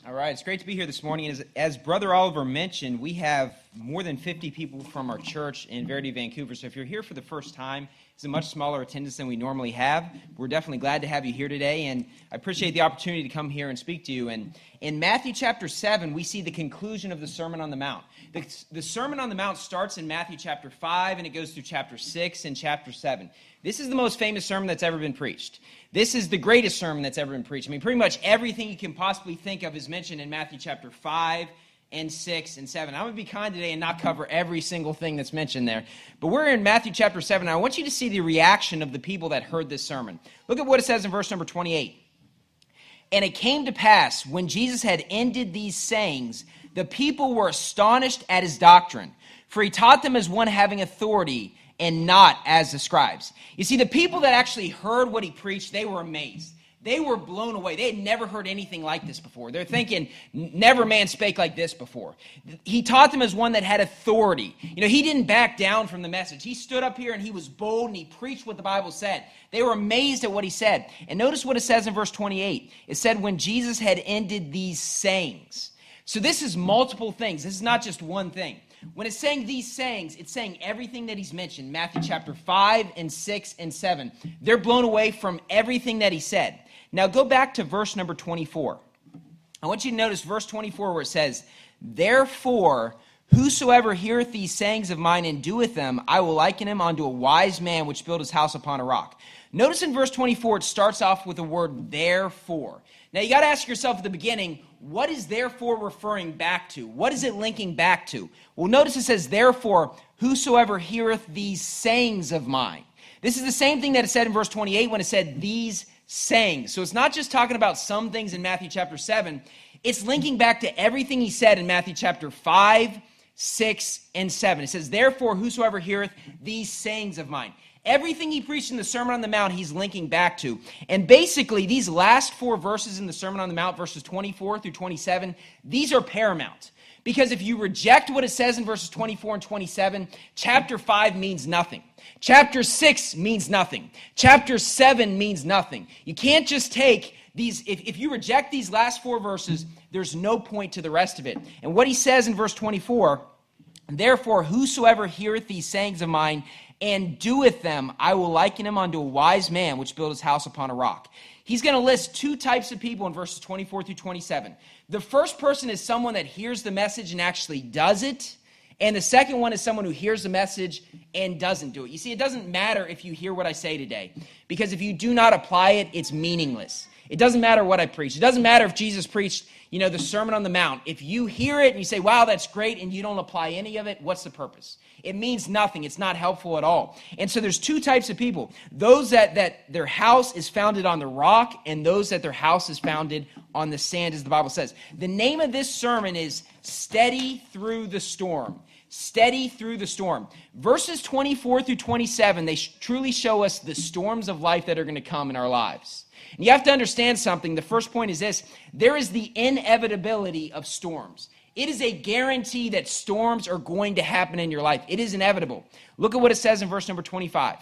All right, it's great to be here this morning. As Brother Oliver mentioned, we have more than 50 people from our church in Verity, Vancouver. So if you're here for the first time, it's a much smaller attendance than we normally have. We're definitely glad to have you here today, and I appreciate the opportunity to come here and speak to you. And in Matthew chapter 7, we see the conclusion of the Sermon on the Mount. The Sermon on the Mount starts in Matthew chapter 5, and it goes through chapter 6 and chapter 7. This is the most famous sermon that's ever been preached. This is the greatest sermon that's ever been preached. I mean, pretty much everything you can possibly think of is mentioned in Matthew chapter 5 and 6 and 7. I'm going to be kind today and not cover every single thing that's mentioned there. But we're in Matthew chapter 7, and I want you to see the reaction of the people that heard this sermon. Look at what it says in verse number 28. And it came to pass, when Jesus had ended these sayings, the people were astonished at his doctrine, for he taught them as one having authority, and not as the scribes. You see, the people that actually heard what he preached, they were amazed. They were blown away. They had never heard anything like this before. They're thinking, never man spake like this before. He taught them as one that had authority. You know, he didn't back down from the message. He stood up here and he was bold and he preached what the Bible said. They were amazed at what he said. And notice what it says in verse 28. It said, when Jesus had ended these sayings. So this is multiple things. This is not just one thing. When it's saying these sayings, it's saying everything that he's mentioned, Matthew chapter 5 and 6 and 7. They're blown away from everything that he said. Now go back to verse number 24. I want you to notice verse 24 where it says, therefore, whosoever heareth these sayings of mine and doeth them, I will liken him unto a wise man which built his house upon a rock. Notice in verse 24, it starts off with the word therefore. Now you got to ask yourself at the beginning, what is therefore referring back to? What is it linking back to? Well, notice it says, therefore, whosoever heareth these sayings of mine. This is the same thing that it said in verse 28 when it said these sayings. So it's not just talking about some things in Matthew chapter 7. It's linking back to everything he said in Matthew chapter 5, 6, and 7. It says, therefore, whosoever heareth these sayings of mine. Everything he preached in the Sermon on the Mount, he's linking back to. And basically, these last four verses in the Sermon on the Mount, verses 24 through 27, these are paramount. Because if you reject what it says in verses 24 and 27, chapter 5 means nothing. Chapter 6 means nothing. Chapter 7 means nothing. You can't just take these, if you reject these last four verses, there's no point to the rest of it. And what he says in verse 24, therefore, whosoever heareth these sayings of mine and doeth them, I will liken him unto a wise man which built his house upon a rock. He's going to list two types of people in verses 24 through 27. The first person is someone that hears the message and actually does it. And the second one is someone who hears the message and doesn't do it. You see, it doesn't matter if you hear what I say today, because if you do not apply it, it's meaningless. It doesn't matter what I preach. It doesn't matter if Jesus preached, the Sermon on the Mount. If you hear it and you say, wow, that's great, and you don't apply any of it, what's the purpose? It means nothing. It's not helpful at all. And so there's two types of people. Those that their house is founded on the rock, and those that their house is founded on the sand, as the Bible says. The name of this sermon is Steady Through the Storm. Steady through the storm. Verses 24 through 27, they truly show us the storms of life that are going to come in our lives. And you have to understand something. The first point is this. There is the inevitability of storms. It is a guarantee that storms are going to happen in your life. It is inevitable. Look at what it says in verse number 25.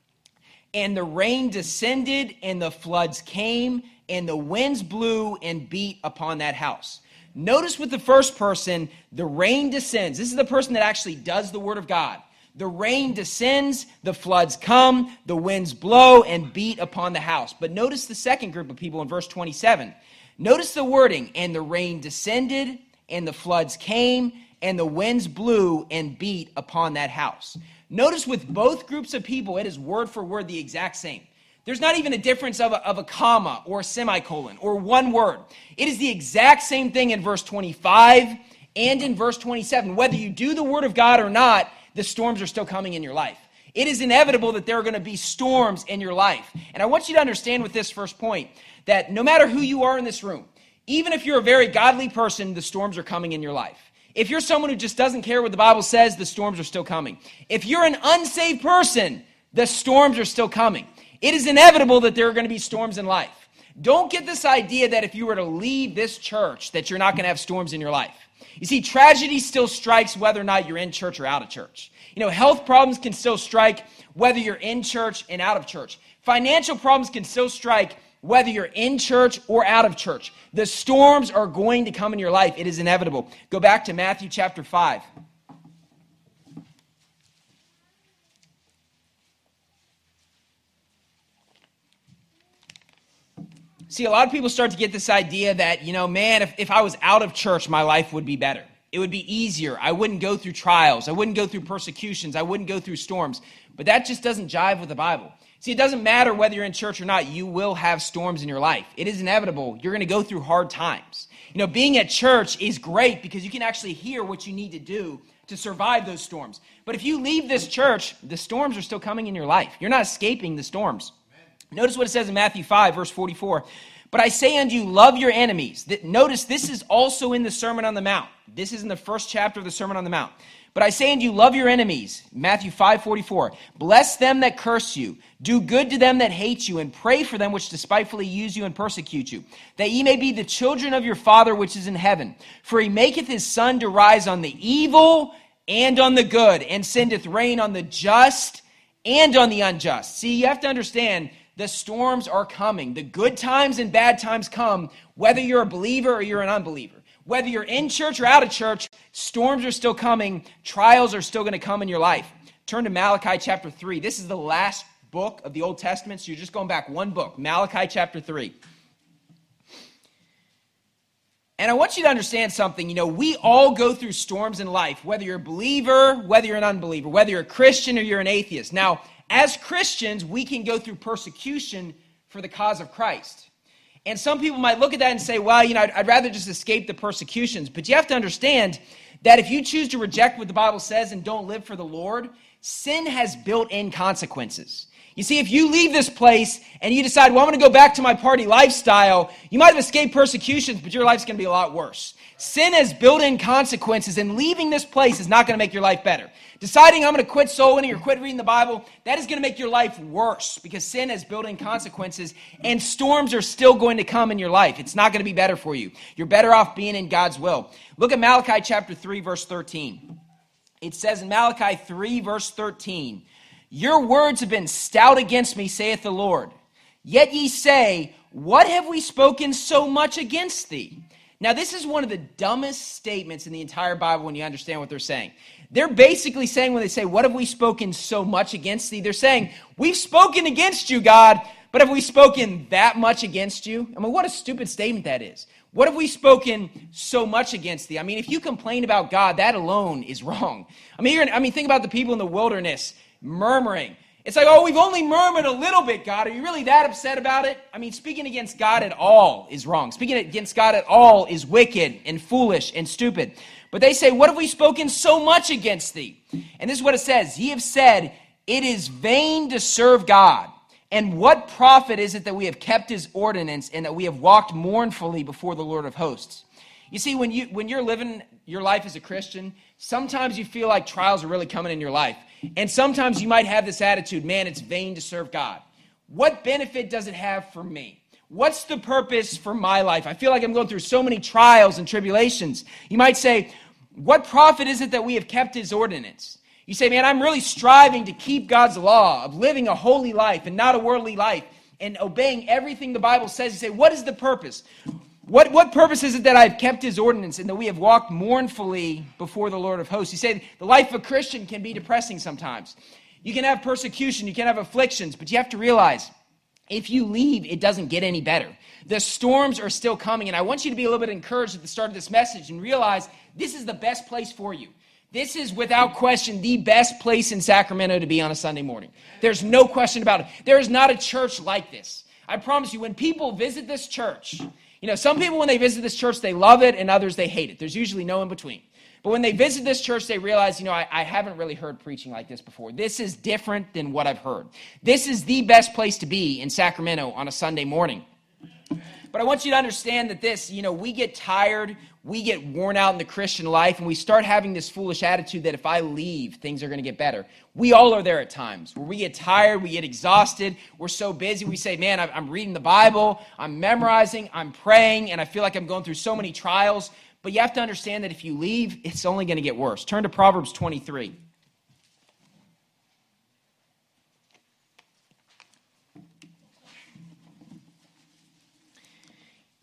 And the rain descended, and the floods came, and the winds blew and beat upon that house. Notice with the first person, the rain descends. This is the person that actually does the word of God. The rain descends, the floods come, the winds blow and beat upon the house. But notice the second group of people in verse 27. Notice the wording, and the rain descended, and the floods came, and the winds blew and beat upon that house. Notice with both groups of people, it is word for word the exact same. There's not even a difference of a comma or a semicolon or one word. It is the exact same thing in verse 25 and in verse 27. Whether you do the word of God or not, the storms are still coming in your life. It is inevitable that there are going to be storms in your life. And I want you to understand with this first point that no matter who you are in this room, even if you're a very godly person, the storms are coming in your life. If you're someone who just doesn't care what the Bible says, the storms are still coming. If you're an unsaved person, the storms are still coming. It is inevitable that there are going to be storms in life. Don't get this idea that if you were to leave this church, that you're not going to have storms in your life. You see, tragedy still strikes whether or not you're in church or out of church. Health problems can still strike whether you're in church and out of church. Financial problems can still strike whether you're in church or out of church. The storms are going to come in your life. It is inevitable. Go back to Matthew chapter 5. See, a lot of people start to get this idea that, man, if I was out of church, my life would be better. It would be easier. I wouldn't go through trials. I wouldn't go through persecutions. I wouldn't go through storms. But that just doesn't jive with the Bible. See, it doesn't matter whether you're in church or not. You will have storms in your life. It is inevitable. You're going to go through hard times. Being at church is great because you can actually hear what you need to do to survive those storms. But if you leave this church, the storms are still coming in your life. You're not escaping the storms. Notice what it says in Matthew 5, verse 44. But I say unto you, love your enemies. Notice this is also in the Sermon on the Mount. This is in the first chapter of the Sermon on the Mount. But I say unto you, love your enemies. Matthew 5:44. Bless them that curse you. Do good to them that hate you, and pray for them which despitefully use you and persecute you, that ye may be the children of your Father which is in heaven. For he maketh his sun to rise on the evil and on the good, and sendeth rain on the just and on the unjust. See, you have to understand, the storms are coming. The good times and bad times come, whether you're a believer or you're an unbeliever. Whether you're in church or out of church, storms are still coming. Trials are still going to come in your life. Turn to Malachi chapter 3. This is the last book of the Old Testament, so you're just going back one book, Malachi chapter 3. And I want you to understand something. We all go through storms in life, whether you're a believer, whether you're an unbeliever, whether you're a Christian or you're an atheist. Now, as Christians, we can go through persecution for the cause of Christ. And some people might look at that and say, well, I'd rather just escape the persecutions. But you have to understand that if you choose to reject what the Bible says and don't live for the Lord, sin has built-in consequences. You see, if you leave this place and you decide, well, I'm going to go back to my party lifestyle, you might have escaped persecutions, but your life's going to be a lot worse. Sin has built-in consequences, and leaving this place is not going to make your life better. Deciding I'm going to quit soul winning or quit reading the Bible, that is going to make your life worse because sin has built-in consequences, and storms are still going to come in your life. It's not going to be better for you. You're better off being in God's will. Look at Malachi chapter 3, verse 13. It says in Malachi 3, verse 13, your words have been stout against me, saith the Lord. Yet ye say, what have we spoken so much against thee? Now, this is one of the dumbest statements in the entire Bible when you understand what they're saying. They're basically saying, when they say, what have we spoken so much against thee? They're saying, we've spoken against you, God, but have we spoken that much against you? I mean, what a stupid statement that is. What have we spoken so much against thee? I mean, if you complain about God, that alone is wrong. I mean, think about the people in the wilderness murmuring. It's like, oh, we've only murmured a little bit, God. Are you really that upset about it? I mean, speaking against God at all is wrong. Speaking against God at all is wicked and foolish and stupid. But they say, what have we spoken so much against thee? And this is what it says. Ye have said, it is vain to serve God. And what profit is it that we have kept his ordinance and that we have walked mournfully before the Lord of hosts? You see, when you're living your life as a Christian, sometimes you feel like trials are really coming in your life. And sometimes you might have this attitude, man, it's vain to serve God. What benefit does it have for me? What's the purpose for my life? I feel like I'm going through so many trials and tribulations. You might say, what profit is it that we have kept his ordinance? You say, man, I'm really striving to keep God's law of living a holy life and not a worldly life and obeying everything the Bible says. You say, what is the purpose? What purpose is it that I've kept his ordinance and that we have walked mournfully before the Lord of hosts? You say the life of a Christian can be depressing sometimes. You can have persecution, you can have afflictions, but you have to realize if you leave, it doesn't get any better. The storms are still coming, and I want you to be a little bit encouraged at the start of this message and realize this is the best place for you. This is, without question, the best place in Sacramento to be on a Sunday morning. There's no question about it. There is not a church like this. I promise you, when people visit this church, some people, when they visit this church, they love it, and others, they hate it. There's usually no in between. But when they visit this church, they realize, I haven't really heard preaching like this before. This is different than what I've heard. This is the best place to be in Sacramento on a Sunday morning. But I want you to understand that we get tired, we get worn out in the Christian life, and we start having this foolish attitude that if I leave, things are going to get better. We all are there at times where we get tired, we get exhausted, we're so busy, we say, man, I'm reading the Bible, I'm memorizing, I'm praying, and I feel like I'm going through so many trials. But you have to understand that if you leave, it's only going to get worse. Turn to Proverbs 23.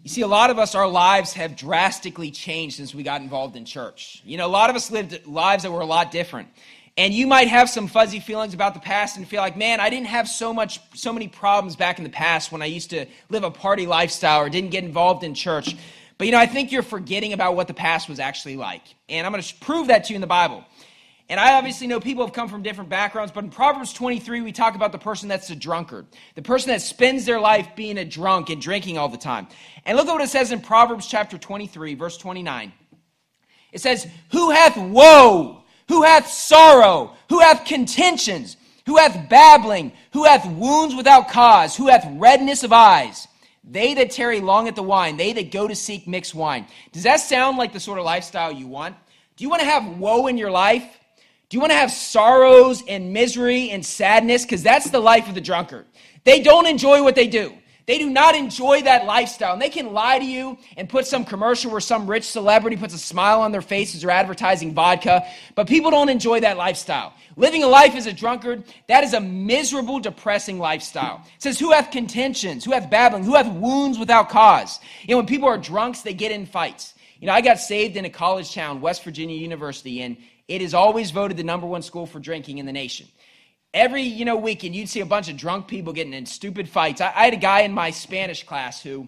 You see, a lot of us, our lives have drastically changed since we got involved in church. You know, a lot of us lived lives that were a lot different. And you might have some fuzzy feelings about the past and feel like, man, I didn't have so many problems back in the past when I used to live a party lifestyle or didn't get involved in church. But, you know, I think you're forgetting about what the past was actually like. And I'm going to prove that to you in the Bible. And I obviously know people have come from different backgrounds, but in Proverbs 23, we talk about the person that's a drunkard, the person that spends their life being a drunk and drinking all the time. And look at what it says in Proverbs chapter 23, verse 29. It says, who hath woe? Who hath sorrow? Who hath contentions? Who hath babbling? Who hath wounds without cause? Who hath redness of eyes? They that tarry long at the wine, they that go to seek mixed wine. Does that sound like the sort of lifestyle you want? Do you want to have woe in your life? Do you want to have sorrows and misery and sadness? Because that's the life of the drunkard. They don't enjoy what they do. They do not enjoy that lifestyle. And they can lie to you and put some commercial where some rich celebrity puts a smile on their face as they're advertising vodka. But people don't enjoy that lifestyle. Living a life as a drunkard, that is a miserable, depressing lifestyle. It says, who hath contentions? Who hath babbling? Who hath wounds without cause? You know, when people are drunks, they get in fights. You know, I got saved in a college town, West Virginia University, and it is always voted the #1 school for drinking in the nation. Every, weekend, you'd see a bunch of drunk people getting in stupid fights. I had a guy in my Spanish class who,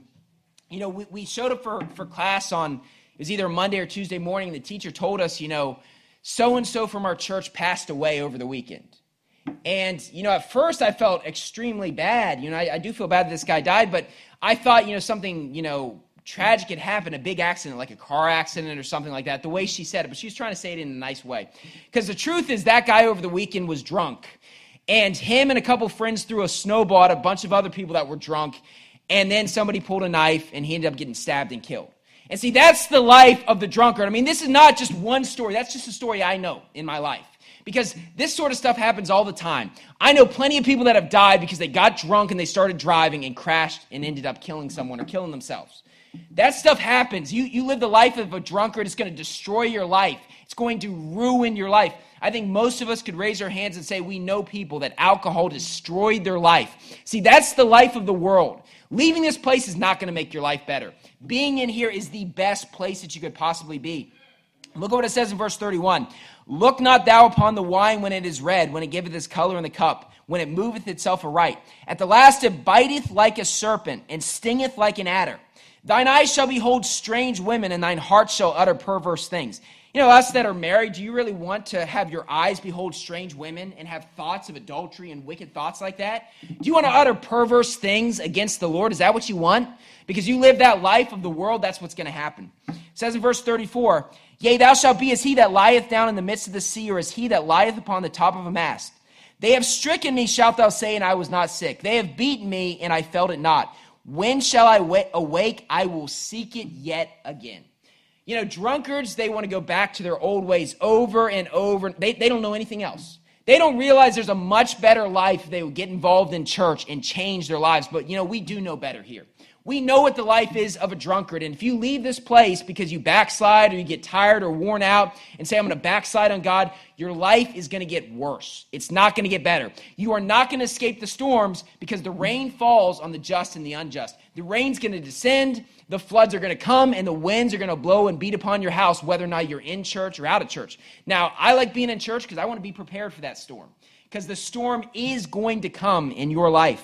we showed up for class on, it was either Monday or Tuesday morning, and the teacher told us, so-and-so from our church passed away over the weekend. And, at first I felt extremely bad. I do feel bad that this guy died, but I thought, something, tragic had happened, a big accident, like a car accident or something like that, the way she said it. But she was trying to say it in a nice way. Because the truth is that guy over the weekend was drunk. And him and a couple friends threw a snowball at a bunch of other people that were drunk. And then somebody pulled a knife and he ended up getting stabbed and killed. And see, that's the life of the drunkard. I mean, this is not just one story. That's just a story I know in my life. Because this sort of stuff happens all the time. I know plenty of people that have died because they got drunk and they started driving and crashed and ended up killing someone or killing themselves. That stuff happens. You live the life of a drunkard. It's going to destroy your life. It's going to ruin your life. I think most of us could raise our hands and say we know people that alcohol destroyed their life. See, that's the life of the world. Leaving this place is not going to make your life better. Being in here is the best place that you could possibly be. Look at what it says in verse 31. Look not thou upon the wine when it is red, when it giveth its color in the cup, when it moveth itself aright. At the last it biteth like a serpent, and stingeth like an adder. Thine eyes shall behold strange women, and thine heart shall utter perverse things. Us that are married, do you really want to have your eyes behold strange women and have thoughts of adultery and wicked thoughts like that? Do you want to utter perverse things against the Lord? Is that what you want? Because you live that life of the world, that's what's going to happen. It says in verse 34, Yea, thou shalt be as he that lieth down in the midst of the sea, or as he that lieth upon the top of a mast. They have stricken me, shalt thou say, and I was not sick. They have beaten me, and I felt it not. When shall I awake? I will seek it yet again. Drunkards, they want to go back to their old ways over and over. They don't know anything else. They don't realize there's a much better life if they would get involved in church and change their lives. But, we do know better here. We know what the life is of a drunkard. And if you leave this place because you backslide or you get tired or worn out and say, I'm going to backslide on God, your life is going to get worse. It's not going to get better. You are not going to escape the storms because the rain falls on the just and the unjust. The rain's going to descend, the floods are going to come, and the winds are going to blow and beat upon your house, whether or not you're in church or out of church. Now, I like being in church because I want to be prepared for that storm, because the storm is going to come in your life.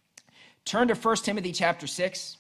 Turn to 1 Timothy chapter 6.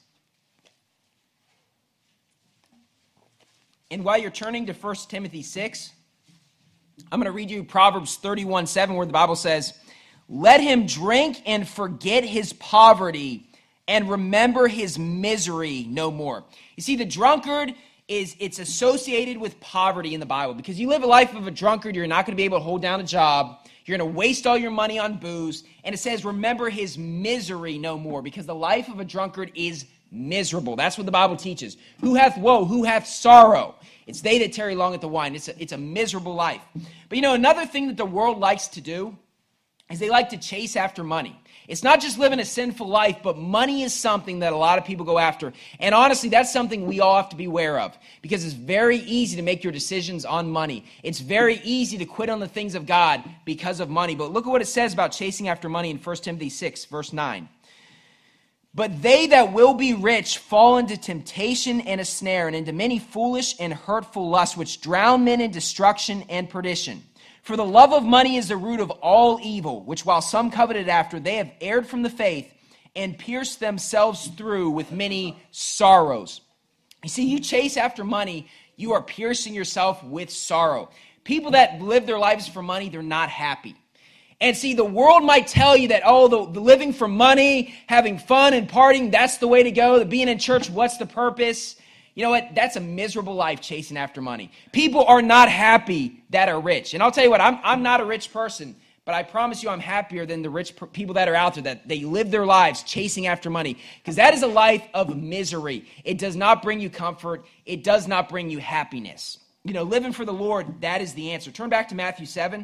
And while you're turning to 1 Timothy 6, I'm going to read you Proverbs 31:7, where the Bible says, Let him drink and forget his poverty and remember his misery no more. You see, the drunkard it's associated with poverty in the Bible, because you live a life of a drunkard, you're not going to be able to hold down a job. You're going to waste all your money on booze. And it says, remember his misery no more, because the life of a drunkard is miserable. That's what the Bible teaches. Who hath woe? Who hath sorrow? It's they that tarry long at the wine. It's a miserable life. But another thing that the world likes to do is they like to chase after money. It's not just living a sinful life, but money is something that a lot of people go after. And honestly, that's something we all have to be aware of, because it's very easy to make your decisions on money. It's very easy to quit on the things of God because of money. But look at what it says about chasing after money in 1 Timothy 6, verse 9. But they that will be rich fall into temptation and a snare, and into many foolish and hurtful lusts, which drown men in destruction and perdition. For the love of money is the root of all evil, which while some coveted after, they have erred from the faith and pierced themselves through with many sorrows. You see, you chase after money, you are piercing yourself with sorrow. People that live their lives for money, they're not happy. And see, the world might tell you that, oh, the living for money, having fun and partying, that's the way to go. The being in church, what's the purpose? You know what? That's a miserable life chasing after money. People are not happy that are rich. And I'll tell you what, I'm not a rich person, but I promise you I'm happier than the rich people that are out there, that they live their lives chasing after money. Because that is a life of misery. It does not bring you comfort. It does not bring you happiness. You know, living for the Lord, that is the answer. Turn back to Matthew 7.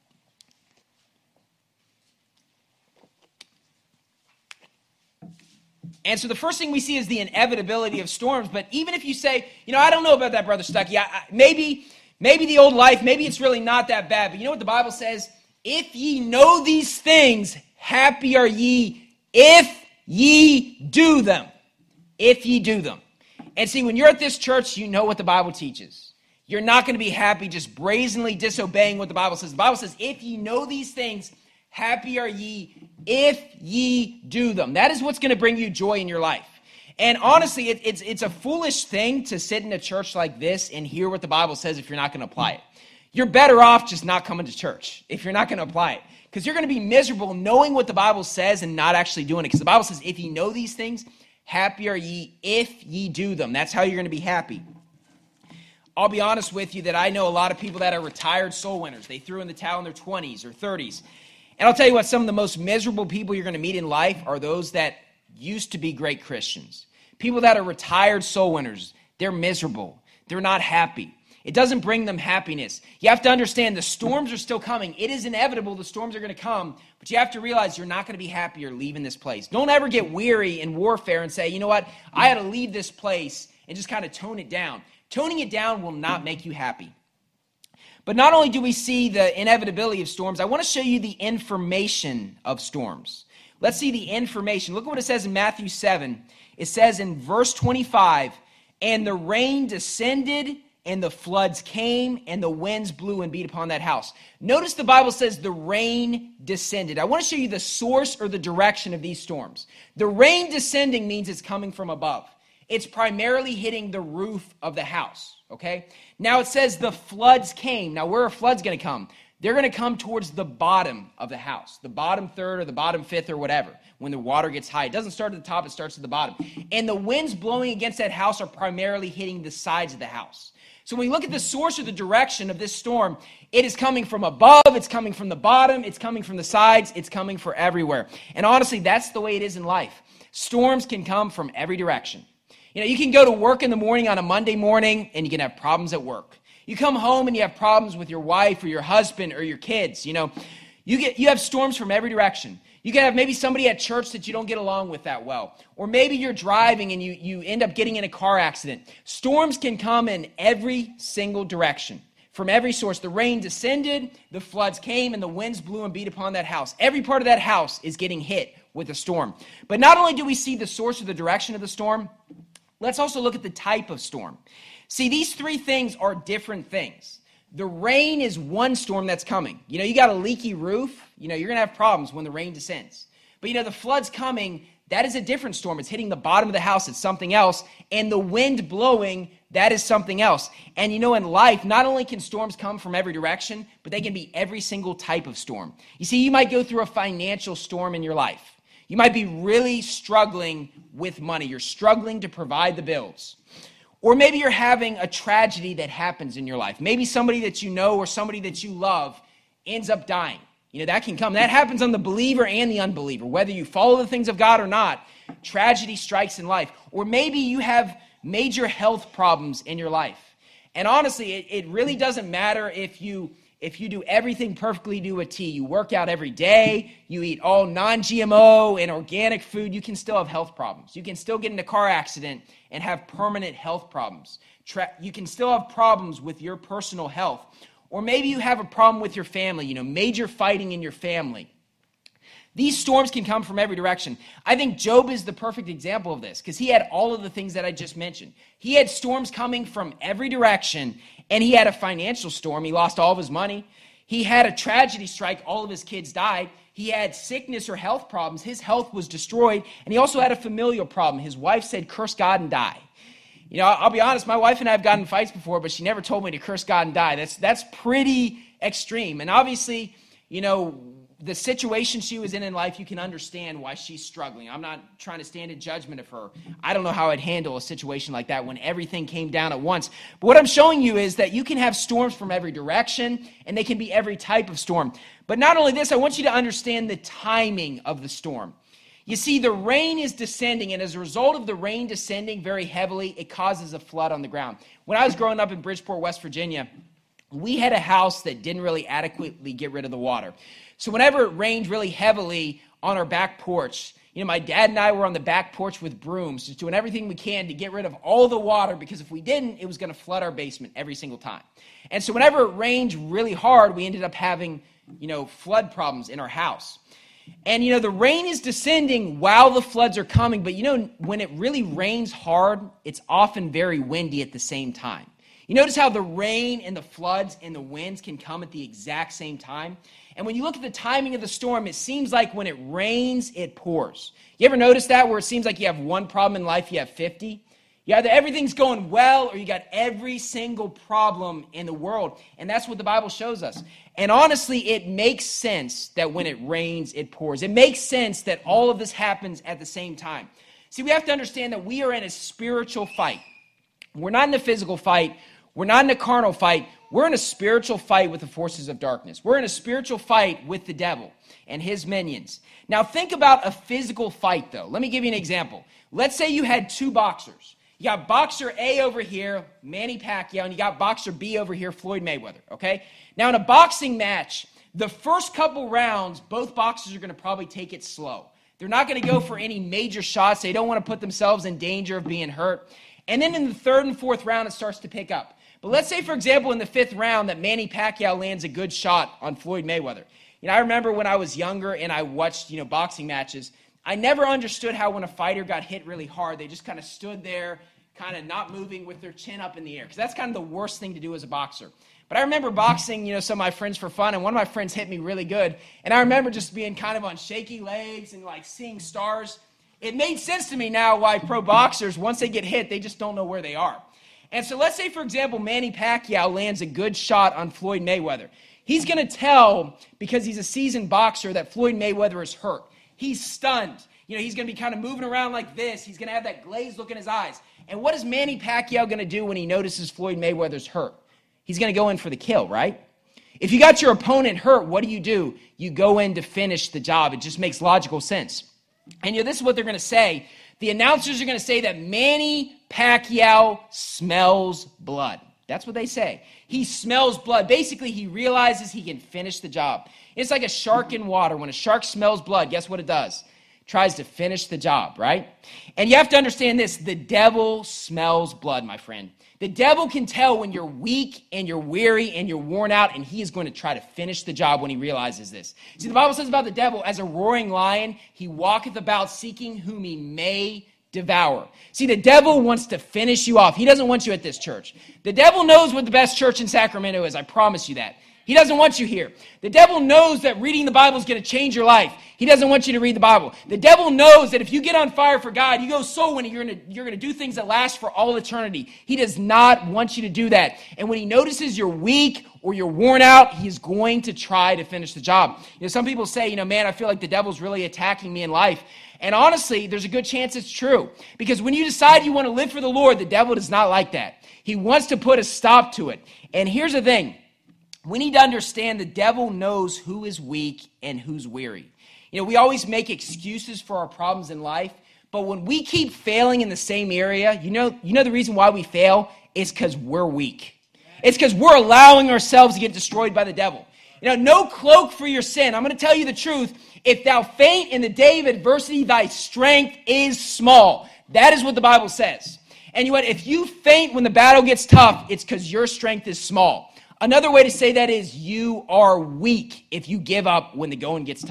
And so the first thing we see is the inevitability of storms. But even if you say, you know, I don't know about that, Brother Stuckey. Maybe the old life, maybe it's really not that bad. But you know what the Bible says? If ye know these things, happy are ye if ye do them. If ye do them. And see, when you're at this church, you know what the Bible teaches. You're not going to be happy just brazenly disobeying what the Bible says. The Bible says, if ye know these things, happy are ye if ye do them. That is what's going to bring you joy in your life. And honestly, it's a foolish thing to sit in a church like this and hear what the Bible says if you're not going to apply it. You're better off just not coming to church if you're not going to apply it. Because you're going to be miserable knowing what the Bible says and not actually doing it. Because the Bible says, if ye know these things, happy are ye if ye do them. That's how you're going to be happy. I'll be honest with you that I know a lot of people that are retired soul winners. They threw in the towel in their 20s or 30s. And I'll tell you what, some of the most miserable people you're going to meet in life are those that used to be great Christians. People that are retired soul winners, they're miserable. They're not happy. It doesn't bring them happiness. You have to understand the storms are still coming. It is inevitable the storms are going to come, but you have to realize you're not going to be happier leaving this place. Don't ever get weary in warfare and say, you know what, I had to leave this place and just kind of tone it down. Toning it down will not make you happy. But not only do we see the inevitability of storms, I want to show you the information of storms. Let's see the information. Look at what it says in Matthew 7. It says in verse 25, and the rain descended, and the floods came, and the winds blew and beat upon that house. Notice the Bible says the rain descended. I want to show you the source or the direction of these storms. The rain descending means it's coming from above. It's primarily hitting the roof of the house, okay? Now it says the floods came. Now where are floods going to come? They're going to come towards the bottom of the house, the bottom third or the bottom fifth or whatever, when the water gets high. It doesn't start at the top, it starts at the bottom. And the winds blowing against that house are primarily hitting the sides of the house. So when we look at the source or the direction of this storm, it is coming from above, it's coming from the bottom, it's coming from the sides, it's coming from everywhere. And honestly, that's the way it is in life. Storms can come from every direction. You know, you can go to work in the morning on a Monday morning and you can have problems at work. You come home and you have problems with your wife or your husband or your kids. You know, you have storms from every direction. You can have maybe somebody at church that you don't get along with that well. Or maybe you're driving and you end up getting in a car accident. Storms can come in every single direction. From every source. The rain descended, the floods came, and the winds blew and beat upon that house. Every part of that house is getting hit with a storm. But not only do we see the source or the direction of the storm, let's also look at the type of storm. See, these three things are different things. The rain is one storm that's coming. You know, you got a leaky roof, you know, you're going to have problems when the rain descends. But, you know, the flood's coming, that is a different storm. It's hitting the bottom of the house, it's something else. And the wind blowing, that is something else. And, you know, in life, not only can storms come from every direction, but they can be every single type of storm. You see, you might go through a financial storm in your life. You might be really struggling with money. You're struggling to provide the bills. Or maybe you're having a tragedy that happens in your life. Maybe somebody that you know or somebody that you love ends up dying. You know, that can come. That happens on the believer and the unbeliever. Whether you follow the things of God or not, tragedy strikes in life. Or maybe you have major health problems in your life. And honestly, it really doesn't matter if you do everything perfectly to a T. You work out every day, you eat all non-GMO and organic food, you can still have health problems. You can still get in a car accident and have permanent health problems. You can still have problems with your personal health. Or maybe you have a problem with your family, you know, major fighting in your family. These storms can come from every direction. I think Job is the perfect example of this because he had all of the things that I just mentioned. He had storms coming from every direction, and he had a financial storm. He lost all of his money. He had a tragedy strike. All of his kids died. He had sickness or health problems. His health was destroyed. And he also had a familial problem. His wife said, curse God and die. I'll be honest, my wife and I have gotten in fights before, but she never told me to curse God and die. That's pretty extreme. And obviously, the situation she was in life, you can understand why she's struggling. I'm not trying to stand in judgment of her. I don't know how I'd handle a situation like that when everything came down at once. But what I'm showing you is that you can have storms from every direction, and they can be every type of storm. But not only this, I want you to understand the timing of the storm. You see, the rain is descending, and as a result of the rain descending very heavily, it causes a flood on the ground. When I was growing up in Bridgeport, West Virginia, we had a house that didn't really adequately get rid of the water. So whenever it rained really heavily on our back porch, my dad and I were on the back porch with brooms, just doing everything we can to get rid of all the water, because if we didn't, it was going to flood our basement every single time. And so whenever it rained really hard, we ended up having, flood problems in our house. And, the rain is descending while the floods are coming, but, when it really rains hard, it's often very windy at the same time. You notice how the rain and the floods and the winds can come at the exact same time? And when you look at the timing of the storm, it seems like when it rains, it pours. You ever notice that, where it seems like you have one problem in life, you have 50? Either everything's going well, or you got every single problem in the world. And that's what the Bible shows us. And honestly, it makes sense that when it rains, it pours. It makes sense that all of this happens at the same time. See, we have to understand that we are in a spiritual fight. We're not in a physical fight. We're not in a carnal fight. We're in a spiritual fight with the forces of darkness. We're in a spiritual fight with the devil and his minions. Now, think about a physical fight, though. Let me give you an example. Let's say you had two boxers. You got boxer A over here, Manny Pacquiao, and you got boxer B over here, Floyd Mayweather, okay? Now, in a boxing match, the first couple rounds, both boxers are going to probably take it slow. They're not going to go for any major shots. They don't want to put themselves in danger of being hurt. And then in the third and fourth round, it starts to pick up. But let's say, for example, in the fifth round that Manny Pacquiao lands a good shot on Floyd Mayweather. I remember when I was younger and I watched, boxing matches, I never understood how when a fighter got hit really hard, they just kind of stood there, kind of not moving with their chin up in the air. Because that's kind of the worst thing to do as a boxer. But I remember boxing, some of my friends for fun, and one of my friends hit me really good. And I remember just being kind of on shaky legs and seeing stars. It made sense to me now why pro boxers, once they get hit, they just don't know where they are. And so let's say, for example, Manny Pacquiao lands a good shot on Floyd Mayweather. He's going to tell, because he's a seasoned boxer, that Floyd Mayweather is hurt. He's stunned. He's going to be kind of moving around like this. He's going to have that glazed look in his eyes. And what is Manny Pacquiao going to do when he notices Floyd Mayweather's hurt? He's going to go in for the kill, right? If you got your opponent hurt, what do? You go in to finish the job. It just makes logical sense. And this is what they're going to say. The announcers are going to say that Manny Pacquiao smells blood. That's what they say. He smells blood. Basically, he realizes he can finish the job. It's like a shark in water. When a shark smells blood, guess what it does? It tries to finish the job, right? And you have to understand this. The devil smells blood, my friend. The devil can tell when you're weak and you're weary and you're worn out, and he is going to try to finish the job when he realizes this. See, the Bible says about the devil, as a roaring lion, he walketh about seeking whom he may devour. See, the devil wants to finish you off. He doesn't want you at this church. The devil knows what the best church in Sacramento is. I promise you that. He doesn't want you here. The devil knows that reading the Bible is going to change your life. He doesn't want you to read the Bible. The devil knows that if you get on fire for God, you go soul winning, you're going to do things that last for all eternity. He does not want you to do that. And when he notices you're weak or you're worn out, he's going to try to finish the job. Some people say, man, I feel like the devil's really attacking me in life. And honestly, there's a good chance it's true. Because when you decide you want to live for the Lord, the devil does not like that. He wants to put a stop to it. And here's the thing. We need to understand the devil knows who is weak and who's weary. We always make excuses for our problems in life, but when we keep failing in the same area, you know the reason why we fail is because we're weak. It's because we're allowing ourselves to get destroyed by the devil. No cloak for your sin. I'm going to tell you the truth. If thou faint in the day of adversity, thy strength is small. That is what the Bible says. And if you faint when the battle gets tough, it's because your strength is small. Another way to say that is you are weak if you give up when the going gets tough.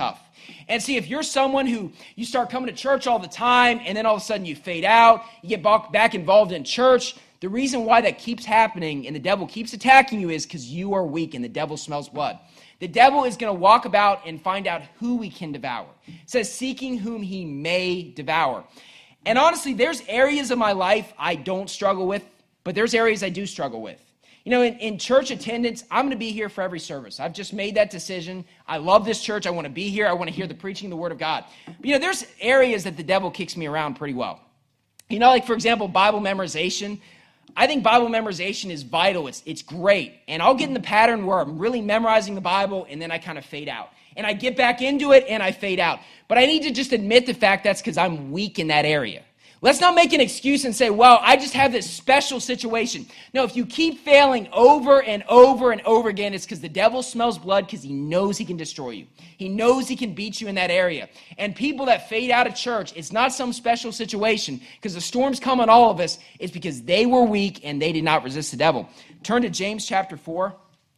And see, if you're someone who you start coming to church all the time and then all of a sudden you fade out, you get back involved in church, the reason why that keeps happening and the devil keeps attacking you is because you are weak and the devil smells blood. The devil is going to walk about and find out who he can devour. It says, seeking whom he may devour. And honestly, there's areas of my life I don't struggle with, but there's areas I do struggle with. You know, in church attendance, I'm going to be here for every service. I've just made that decision. I love this church. I want to be here. I want to hear the preaching of the Word of God. But, you know, there's areas that the devil kicks me around pretty well. You know, like, for example, Bible memorization. I think Bible memorization is vital. It's great. And I'll get in the pattern where I'm really memorizing the Bible, and then I kind of fade out. And I get back into it, and I fade out. But I need to just admit the fact that's because I'm weak in that area. Let's not make an excuse and say, well, I just have this special situation. No, if you keep failing over and over and over again, it's because the devil smells blood because he knows he can destroy you. He knows he can beat you in that area. And people that fade out of church, it's not some special situation because the storms come on all of us. It's because they were weak and they did not resist the devil. Turn to James chapter 4.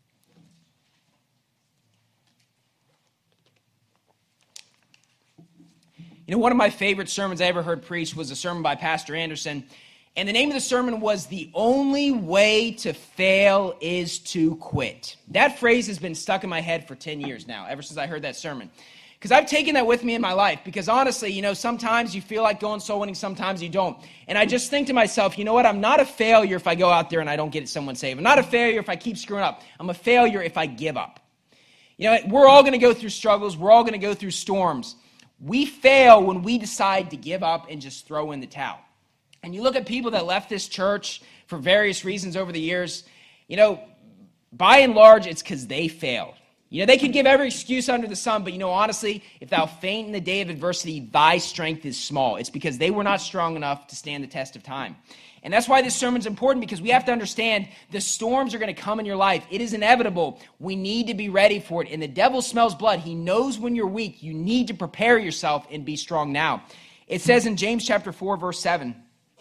You know, one of my favorite sermons I ever heard preached was a sermon by Pastor Anderson. And the name of the sermon was, "The Only Way to Fail is to Quit." That phrase has been stuck in my head for 10 years now, ever since I heard that sermon. Because I've taken that with me in my life. Because honestly, you know, sometimes you feel like going soul winning, sometimes you don't. And I just think to myself, you know what? I'm not a failure if I go out there and I don't get someone saved. I'm not a failure if I keep screwing up. I'm a failure if I give up. You know, we're all going to go through struggles. We're all going to go through storms. We fail when we decide to give up and just throw in the towel. And you look at people that left this church for various reasons over the years, you know, by and large, it's because they failed. You know, they could give every excuse under the sun, but you know, honestly, if thou faint in the day of adversity, thy strength is small. It's because they were not strong enough to stand the test of time. And that's why this sermon's important, because we have to understand the storms are going to come in your life. It is inevitable. We need to be ready for it. And the devil smells blood. He knows when you're weak. You need to prepare yourself and be strong now. It says in James chapter 4, verse 7,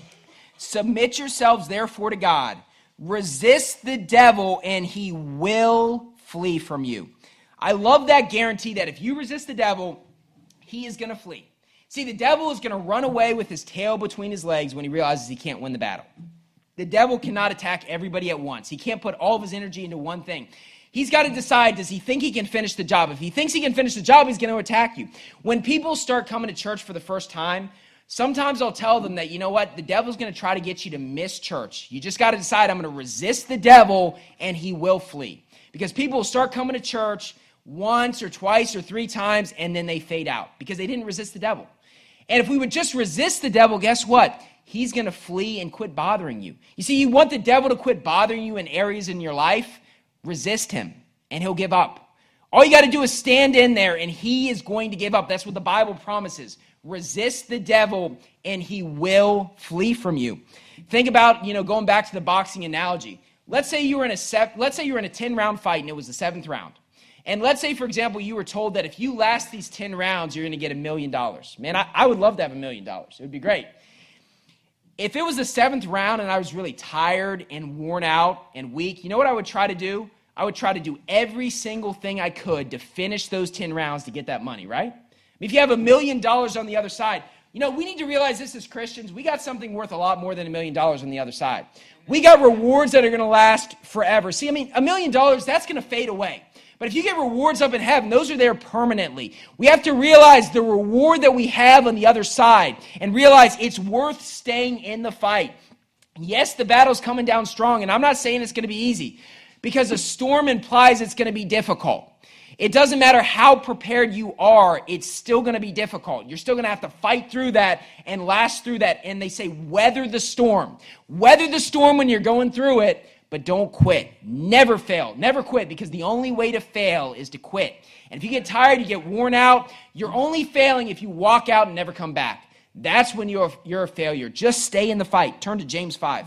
"Submit yourselves therefore to God. Resist the devil, and he will flee from you." I love that guarantee that if you resist the devil, he is going to flee. See, the devil is going to run away with his tail between his legs when he realizes he can't win the battle. The devil cannot attack everybody at once. He can't put all of his energy into one thing. He's got to decide, does he think he can finish the job? If he thinks he can finish the job, he's going to attack you. When people start coming to church for the first time, sometimes I'll tell them that, you know what, the devil's going to try to get you to miss church. You just got to decide, I'm going to resist the devil, and he will flee. Because people will start coming to church once or twice or 3 times, and then they fade out because they didn't resist the devil. And if we would just resist the devil, guess what? He's going to flee and quit bothering you. You see, you want the devil to quit bothering you in areas in your life, resist him, and he'll give up. All you got to do is stand in there, and he is going to give up. That's what the Bible promises. Resist the devil, and he will flee from you. Think about, you know, going back to the boxing analogy. Let's say you were in a 10-round fight, and it was the 7th round. And let's say, for example, you were told that if you last these 10 rounds, you're going to get $1 million. Man, I would love to have $1 million. It would be great. If it was the 7th round and I was really tired and worn out and weak, you know what I would try to do? I would try to do every single thing I could to finish those 10 rounds to get that money, right? If you have $1 million on the other side, you know, we need to realize this as Christians. We got something worth a lot more than $1 million on the other side. We got rewards that are going to last forever. See, I mean, $1 million, that's going to fade away. But if you get rewards up in heaven, those are there permanently. We have to realize the reward that we have on the other side and realize it's worth staying in the fight. Yes, the battle's coming down strong, and I'm not saying it's going to be easy because a storm implies it's going to be difficult. It doesn't matter how prepared you are, it's still going to be difficult. You're still going to have to fight through that and last through that. And they say, weather the storm. Weather the storm when you're going through it. But don't quit. Never fail. Never quit, because the only way to fail is to quit. And if you get tired, you get worn out, you're only failing if you walk out and never come back. That's when you're a failure. Just stay in the fight. Turn to James 5.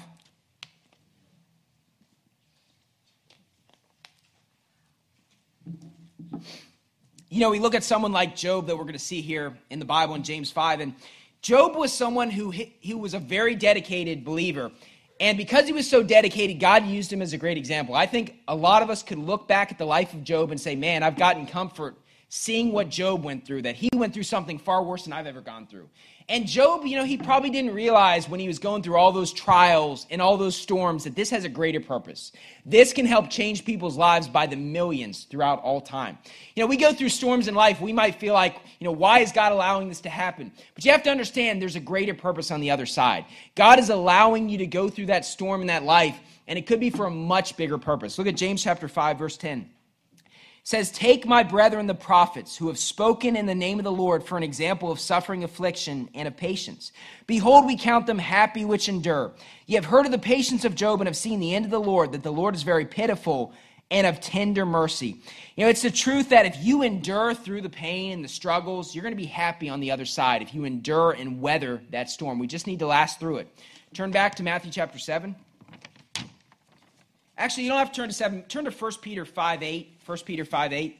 You know, we look at someone like Job that we're going to see here in the Bible in James 5. And Job was someone who was a very dedicated believer. And because he was so dedicated, God used him as a great example. I think a lot of us could look back at the life of Job and say, man, I've gotten comfort seeing what Job went through, that he went through something far worse than I've ever gone through. And Job, he probably didn't realize when he was going through all those trials and all those storms that this has a greater purpose. This can help change people's lives by the millions throughout all time. We go through storms in life. We might feel like, why is God allowing this to happen? But you have to understand there's a greater purpose on the other side. God is allowing you to go through that storm in that life, and it could be for a much bigger purpose. Look at James chapter 5, verse 10. It says, "Take my brethren the prophets, who have spoken in the name of the Lord, for an example of suffering, affliction, and of patience. Behold, we count them happy which endure. Ye have heard of the patience of Job, and have seen the end of the Lord, that the Lord is very pitiful and of tender mercy." It's the truth that if you endure through the pain and the struggles, you're going to be happy on the other side if you endure and weather that storm. We just need to last through it. Turn back to Matthew chapter 7. Actually, you don't have to turn to 7. Turn to 1 Peter 5:8. 1 Peter 5:8.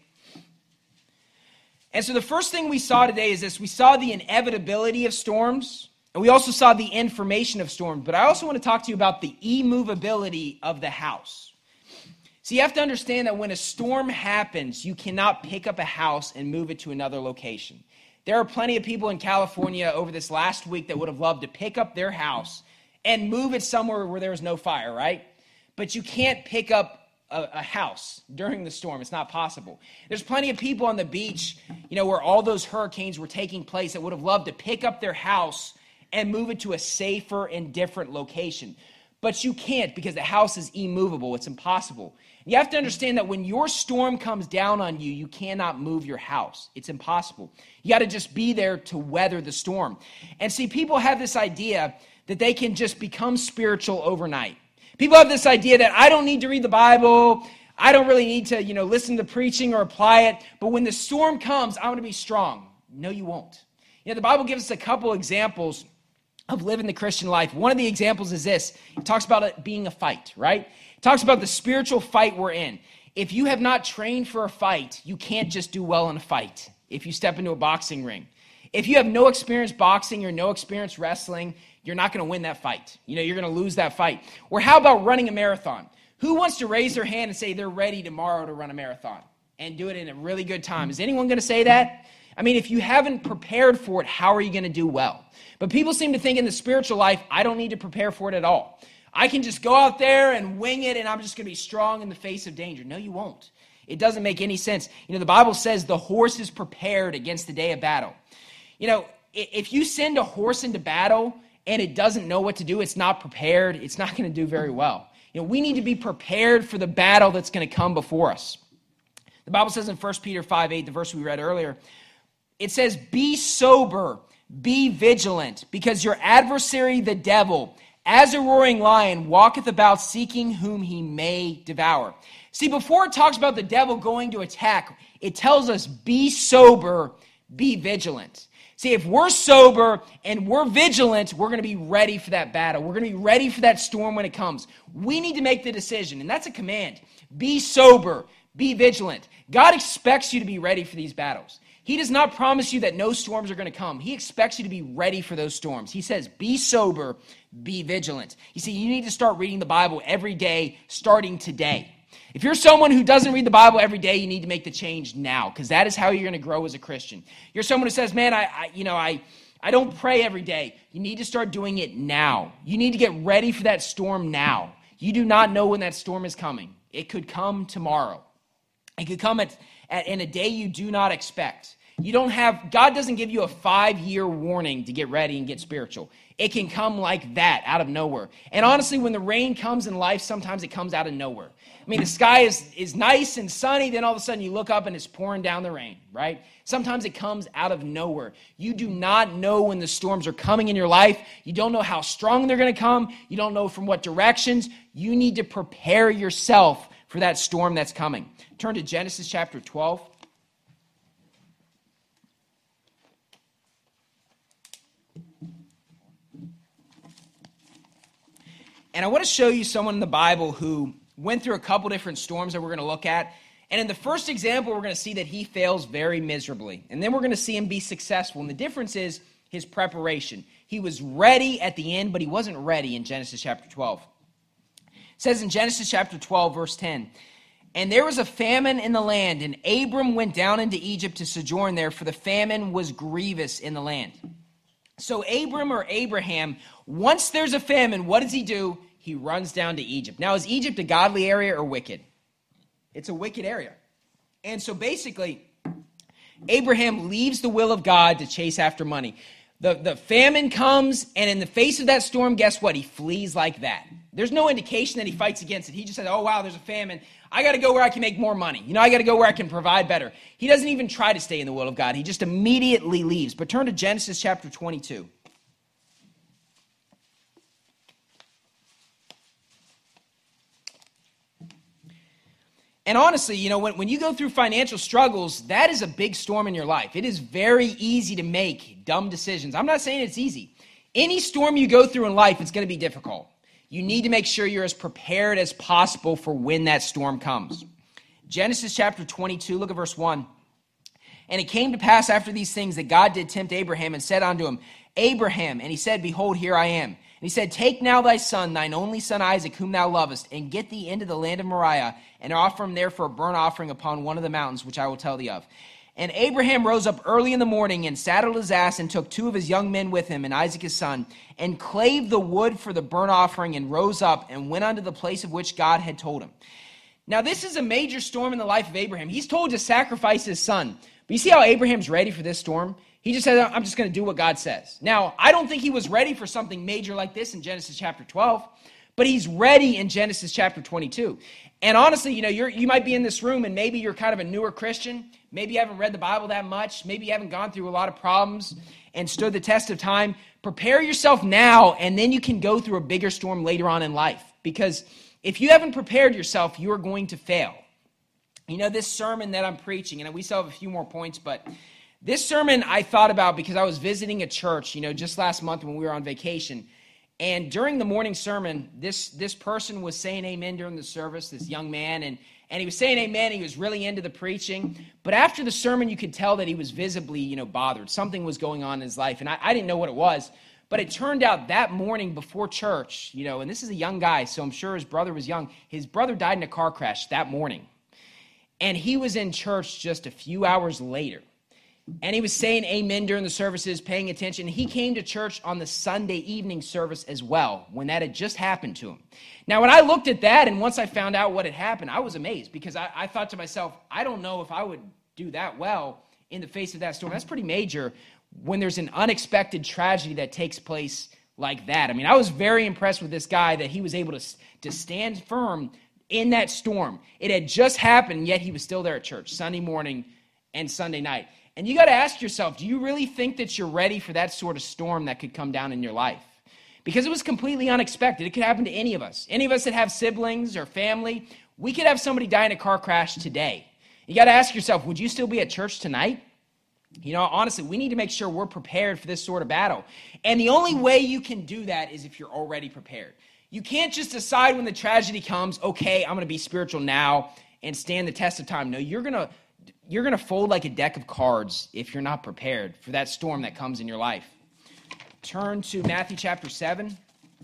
And so the first thing we saw today is this. We saw the inevitability of storms, and we also saw the information of storms. But I also want to talk to you about the immovability of the house. So you have to understand that when a storm happens, you cannot pick up a house and move it to another location. There are plenty of people in California over this last week that would have loved to pick up their house and move it somewhere where there was no fire, right? But you can't pick up a house during the storm. It's not possible. There's plenty of people on the beach, where all those hurricanes were taking place that would have loved to pick up their house and move it to a safer and different location. But you can't because the house is immovable. It's impossible. You have to understand that when your storm comes down on you, you cannot move your house. It's impossible. You got to just be there to weather the storm. And see, people have this idea that they can just become spiritual overnight. People have this idea that I don't need to read the Bible. I don't really need to, listen to preaching or apply it. But when the storm comes, I want to be strong. No, you won't. The Bible gives us a couple examples of living the Christian life. One of the examples is this. It talks about it being a fight, right? It talks about the spiritual fight we're in. If you have not trained for a fight, you can't just do well in a fight if you step into a boxing ring. If you have no experience boxing or no experience wrestling, you're not going to win that fight. You're going to lose that fight. Or how about running a marathon? Who wants to raise their hand and say they're ready tomorrow to run a marathon and do it in a really good time? Is anyone going to say that? If you haven't prepared for it, how are you going to do well? But people seem to think in the spiritual life, I don't need to prepare for it at all. I can just go out there and wing it, and I'm just going to be strong in the face of danger. No, you won't. It doesn't make any sense. The Bible says the horse is prepared against the day of battle. If you send a horse into battle and it doesn't know what to do, it's not prepared, it's not going to do very well. We need to be prepared for the battle that's going to come before us. The Bible says in 1 Peter 5:8, the verse we read earlier, it says, "Be sober, be vigilant, because your adversary, the devil, as a roaring lion, walketh about seeking whom he may devour." See, before it talks about the devil going to attack, it tells us, be sober, be vigilant. See, if we're sober and we're vigilant, we're going to be ready for that battle. We're going to be ready for that storm when it comes. We need to make the decision, and that's a command. Be sober, be vigilant. God expects you to be ready for these battles. He does not promise you that no storms are going to come. He expects you to be ready for those storms. He says, be sober, be vigilant. You see, you need to start reading the Bible every day, starting today. If you're someone who doesn't read the Bible every day, you need to make the change now, because that is how you're going to grow as a Christian. You're someone who says, man, I don't pray every day. You need to start doing it now. You need to get ready for that storm now. You do not know when that storm is coming. It could come tomorrow. It could come in a day you do not expect. God doesn't give you a 5-year warning to get ready and get spiritual. It can come like that out of nowhere. And honestly, when the rain comes in life, sometimes it comes out of nowhere. The sky is nice and sunny, then all of a sudden you look up and it's pouring down the rain, right? Sometimes it comes out of nowhere. You do not know when the storms are coming in your life. You don't know how strong they're going to come. You don't know from what directions. You need to prepare yourself for that storm that's coming. Turn to Genesis chapter 12. And I want to show you someone in the Bible who went through a couple different storms that we're going to look at. And in the first example, we're going to see that he fails very miserably. And then we're going to see him be successful. And the difference is his preparation. He was ready at the end, but he wasn't ready in Genesis chapter 12. It says in Genesis chapter 12, verse 10, And there was a famine in the land, and Abram went down into Egypt to sojourn there, for the famine was grievous in the land. So Abram, or Abraham, once there's a famine, what does he do? He runs down to Egypt. Now, is Egypt a godly area or wicked? It's a wicked area. And so basically, Abraham leaves the will of God to chase after money. The famine comes, and in the face of that storm, guess what? He flees like that. There's no indication that he fights against it. He just says, oh, wow, there's a famine. I got to go where I can make more money. I got to go where I can provide better. He doesn't even try to stay in the will of God. He just immediately leaves. But turn to Genesis chapter 22. And honestly, when you go through financial struggles, that is a big storm in your life. It is very easy to make dumb decisions. I'm not saying it's easy. Any storm you go through in life, it's going to be difficult. You need to make sure you're as prepared as possible for when that storm comes. Genesis chapter 22, look at verse 1. And it came to pass after these things that God did tempt Abraham and said unto him, Abraham, and he said, Behold, here I am. And he said, Take now thy son, thine only son Isaac, whom thou lovest, and get thee into the land of Moriah, and offer him there for a burnt offering upon one of the mountains, which I will tell thee of. And Abraham rose up early in the morning, and saddled his ass, and took 2 of his young men with him, and Isaac his son, and clave the wood for the burnt offering, and rose up, and went unto the place of which God had told him. Now this is a major storm in the life of Abraham. He's told to sacrifice his son. But you see how Abraham's ready for this storm? He just says, I'm just going to do what God says. Now, I don't think he was ready for something major like this in Genesis chapter 12, but he's ready in Genesis chapter 22. And honestly, you might be in this room and maybe you're kind of a newer Christian. Maybe you haven't read the Bible that much. Maybe you haven't gone through a lot of problems and stood the test of time. Prepare yourself now, and then you can go through a bigger storm later on in life. Because if you haven't prepared yourself, you are going to fail. This sermon that I'm preaching, and we still have a few more points, but this sermon I thought about because I was visiting a church, just last month when we were on vacation. And during the morning sermon, this person was saying amen during the service, this young man, and he was saying amen. He was really into the preaching. But after the sermon, you could tell that he was visibly, bothered. Something was going on in his life, and I didn't know what it was. But it turned out that morning before church, and this is a young guy, so I'm sure his brother was young. His brother died in a car crash that morning. And he was in church just a few hours later. And he was saying amen during the services, paying attention. He came to church on the Sunday evening service as well, when that had just happened to him. Now, when I looked at that, and once I found out what had happened, I was amazed, because I thought to myself, I don't know if I would do that well in the face of that storm. That's pretty major when there's an unexpected tragedy that takes place like that. I was very impressed with this guy, that he was able to stand firm in that storm. It had just happened, yet he was still there at church, Sunday morning and Sunday night. And you got to ask yourself, do you really think that you're ready for that sort of storm that could come down in your life? Because it was completely unexpected. It could happen to any of us. Any of us that have siblings or family, we could have somebody die in a car crash today. You got to ask yourself, would you still be at church tonight? Honestly, we need to make sure we're prepared for this sort of battle. And the only way you can do that is if you're already prepared. You can't just decide when the tragedy comes, okay, I'm going to be spiritual now and stand the test of time. No, you're going to fold like a deck of cards if you're not prepared for that storm that comes in your life. Turn to Matthew chapter 7.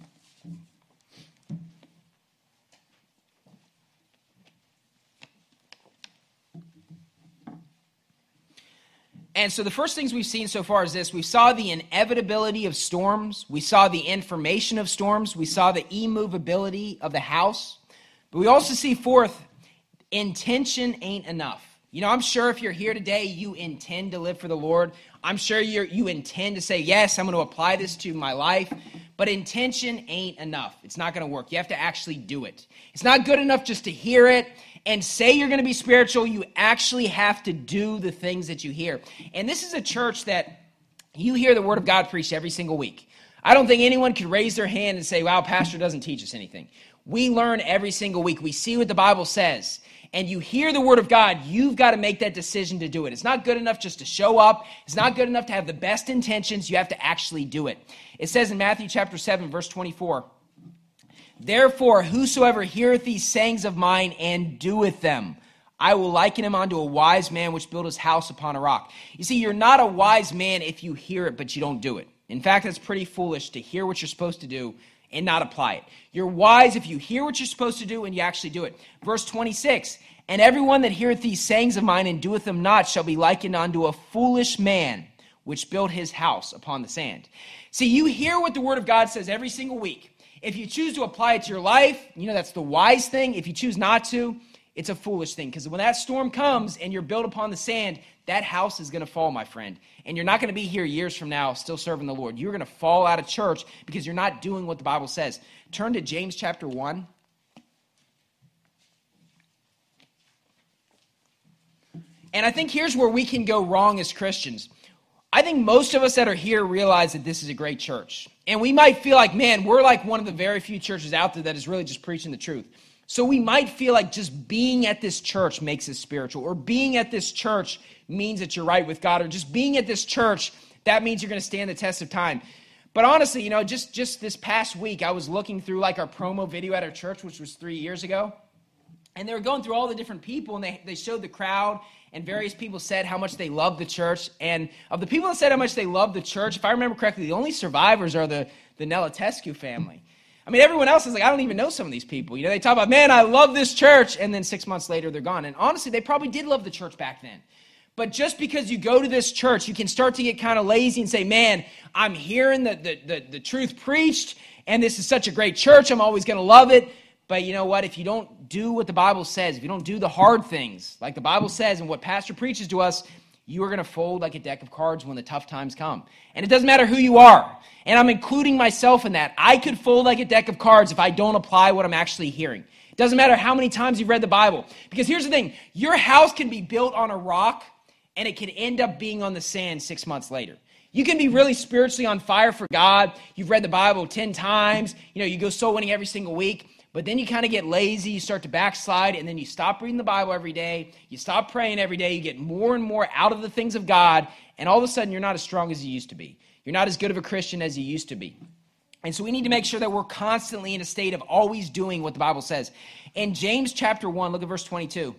And so the first things we've seen so far is this. We saw the inevitability of storms. We saw the information of storms. We saw the immovability of the house. But we also see, fourth, intention ain't enough. I'm sure if you're here today, you intend to live for the Lord. I'm sure you intend to say, yes, I'm going to apply this to my life. But intention ain't enough. It's not going to work. You have to actually do it. It's not good enough just to hear it and say you're going to be spiritual. You actually have to do the things that you hear. And this is a church that you hear the Word of God preached every single week. I don't think anyone could raise their hand and say, wow, pastor doesn't teach us anything. We learn every single week. We see what the Bible says. And you hear the Word of God, you've got to make that decision to do it. It's not good enough just to show up. It's not good enough to have the best intentions. You have to actually do it. It says in Matthew chapter 7, verse 24, Therefore, whosoever heareth these sayings of mine and doeth them, I will liken him unto a wise man which built his house upon a rock. You see, you're not a wise man if you hear it, but you don't do it. In fact, it's pretty foolish to hear what you're supposed to do and not apply it. You're wise if you hear what you're supposed to do and you actually do it. Verse 26, And everyone that heareth these sayings of mine and doeth them not shall be likened unto a foolish man, which built his house upon the sand. See, you hear what the Word of God says every single week. If you choose to apply it to your life, that's the wise thing. If you choose not to, it's a foolish thing. Because when that storm comes and you're built upon the sand, that house is going to fall, my friend. And you're not going to be here years from now still serving the Lord. You're going to fall out of church because you're not doing what the Bible says. Turn to James chapter 1. And I think here's where we can go wrong as Christians. I think most of us that are here realize that this is a great church. And we might feel like, man, we're like one of the very few churches out there that is really just preaching the truth. So we might feel like just being at this church makes us spiritual, or being at this church means that you're right with God, or just being at this church, that means you're going to stand the test of time. But honestly, just this past week, I was looking through like our promo video at our church, which was 3 years ago. And they were going through all the different people, and they showed the crowd, and various people said how much they loved the church. And of the people that said how much they loved the church, if I remember correctly, the only survivors are the Nelatescu family. I mean, everyone else is like, I don't even know some of these people. They talk about, man, I love this church, and then 6 months later, they're gone. And honestly, they probably did love the church back then. But just because you go to this church, you can start to get kind of lazy and say, man, I'm hearing the truth preached, and this is such a great church, I'm always going to love it. But you know what? If you don't do what the Bible says, if you don't do the hard things, like the Bible says and what Pastor preaches to us, you are going to fold like a deck of cards when the tough times come. And it doesn't matter who you are. And I'm including myself in that. I could fold like a deck of cards if I don't apply what I'm actually hearing. It doesn't matter how many times you've read the Bible. Because here's the thing. Your house can be built on a rock, and it can end up being on the sand 6 months later. You can be really spiritually on fire for God. You've read the Bible 10 times. You go soul winning every single week. But then you kind of get lazy, you start to backslide, and then you stop reading the Bible every day, you stop praying every day, you get more and more out of the things of God, and all of a sudden you're not as strong as you used to be. You're not as good of a Christian as you used to be. And so we need to make sure that we're constantly in a state of always doing what the Bible says. In James chapter 1, look at verse 22.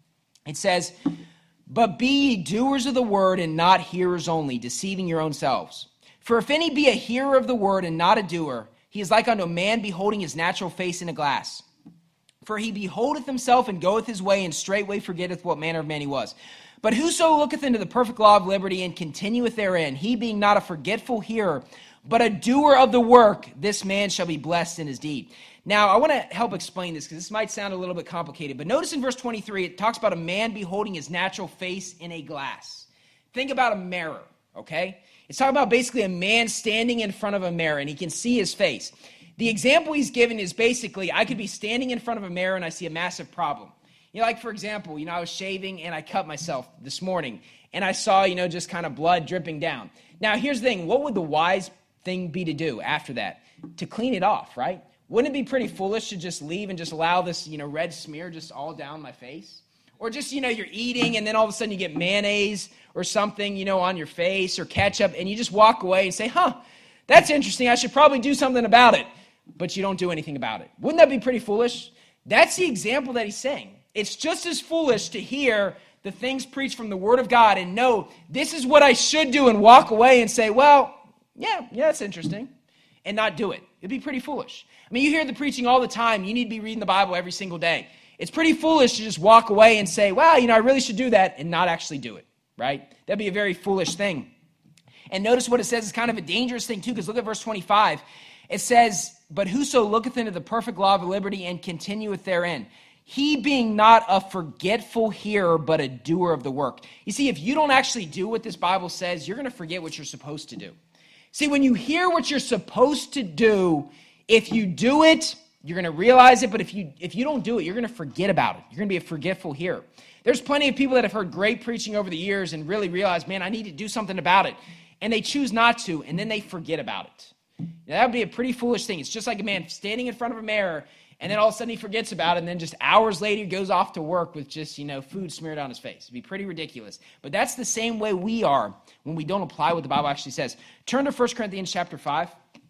It says, "But be ye doers of the word and not hearers only, deceiving your own selves. For if any be a hearer of the word and not a doer, he is like unto a man beholding his natural face in a glass. For he beholdeth himself and goeth his way, and straightway forgetteth what manner of man he was. But whoso looketh into the perfect law of liberty and continueth therein, he being not a forgetful hearer, but a doer of the work, this man shall be blessed in his deed." Now, I want to help explain this because this might sound a little bit complicated. But notice in verse 23, it talks about a man beholding his natural face in a glass. Think about a mirror, okay? It's talking about basically a man standing in front of a mirror, and he can see his face. The example he's given is basically, I could be standing in front of a mirror and I see a massive problem. Like for example, I was shaving and I cut myself this morning, and I saw, just kind of blood dripping down. Now, here's the thing. What would the wise thing be to do after that? To clean it off, right? Wouldn't it be pretty foolish to just leave and just allow this, red smear just all down my face? Or just, you're eating and then all of a sudden you get mayonnaise or something, on your face, or ketchup, and you just walk away and say, that's interesting. I should probably do something about it. But you don't do anything about it. Wouldn't that be pretty foolish? That's the example that he's saying. It's just as foolish to hear the things preached from the Word of God and know this is what I should do and walk away and say, well, yeah, that's interesting, and not do it. It'd be pretty foolish. I mean, you hear the preaching all the time. You need to be reading the Bible every single day. It's pretty foolish to just walk away and say, well, I really should do that, and not actually do it, right? That'd be a very foolish thing. And notice what it says is kind of a dangerous thing too, because look at verse 25. It says, "But whoso looketh into the perfect law of liberty and continueth therein, he being not a forgetful hearer, but a doer of the work." You see, if you don't actually do what this Bible says, you're going to forget what you're supposed to do. See, when you hear what you're supposed to do, if you do it, you're going to realize it, but if you don't do it, you're going to forget about it. You're going to be a forgetful hearer. There's plenty of people that have heard great preaching over the years and really realize, man, I need to do something about it. And they choose not to, and then they forget about it. Now, that would be a pretty foolish thing. It's just like a man standing in front of a mirror, and then all of a sudden he forgets about it, and then just hours later he goes off to work with just, food smeared on his face. It'd be pretty ridiculous. But that's the same way we are when we don't apply what the Bible actually says. Turn to 1 Corinthians chapter 5.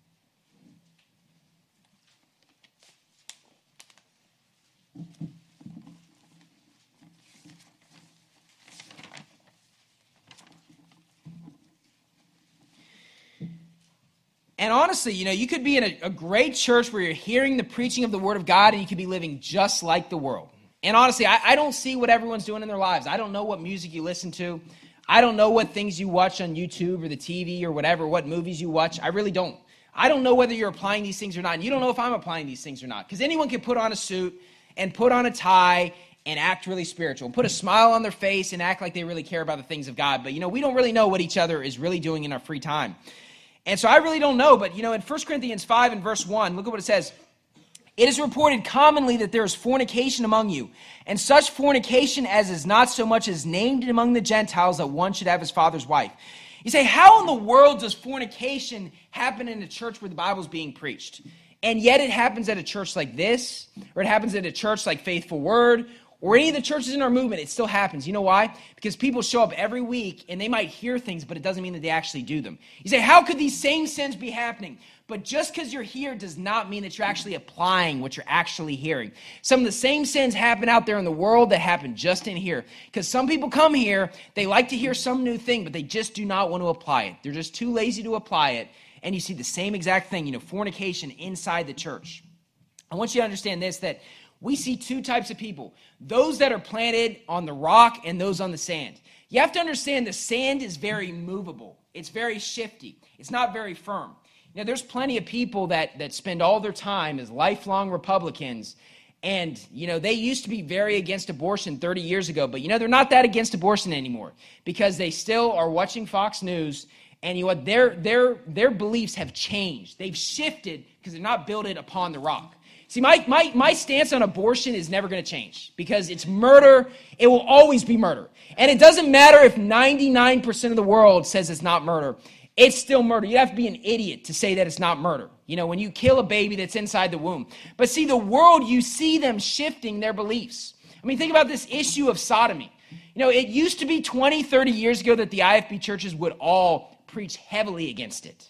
And honestly, you could be in a great church where you're hearing the preaching of the Word of God, and you could be living just like the world. And honestly, I don't see what everyone's doing in their lives. I don't know what music you listen to. I don't know what things you watch on YouTube or the TV or whatever, what movies you watch. I really don't. I don't know whether you're applying these things or not. And you don't know if I'm applying these things or not. Because anyone can put on a suit and put on a tie and act really spiritual, put a smile on their face and act like they really care about the things of God. But, we don't really know what each other is really doing in our free time. And so I really don't know. But, in 1 Corinthians 5 and verse 1, look at what it says. It is reported commonly that there is fornication among you, and such fornication as is not so much as named among the Gentiles that one should have his father's wife. You say, how in the world does fornication happen in a church where the Bible's being preached? And yet it happens at a church like this, or it happens at a church like Faithful Word, or any of the churches in our movement. It still happens. You know why? Because people show up every week, and they might hear things, but it doesn't mean that they actually do them. You say, how could these same sins be happening? But just because you're here does not mean that you're actually applying what you're actually hearing. Some of the same sins happen out there in the world that happen just in here. Because some people come here, they like to hear some new thing, but they just do not want to apply it. They're just too lazy to apply it. And you see the same exact thing, fornication inside the church. I want you to understand this, that we see two types of people. Those that are planted on the rock and those on the sand. You have to understand the sand is very movable. It's very shifty. It's not very firm. There's plenty of people that spend all their time as lifelong Republicans, and, they used to be very against abortion 30 years ago, but, they're not that against abortion anymore because they still are watching Fox News, and their beliefs have changed. They've shifted because they're not built it upon the rock. See, my stance on abortion is never going to change because it's murder. It will always be murder. And it doesn't matter if 99% of the world says it's not murder. It's still murder. You have to be an idiot to say that it's not murder. When you kill a baby that's inside the womb. But see, the world, you see them shifting their beliefs. Think about this issue of sodomy. It used to be 20, 30 years ago that the IFB churches would all preach heavily against it.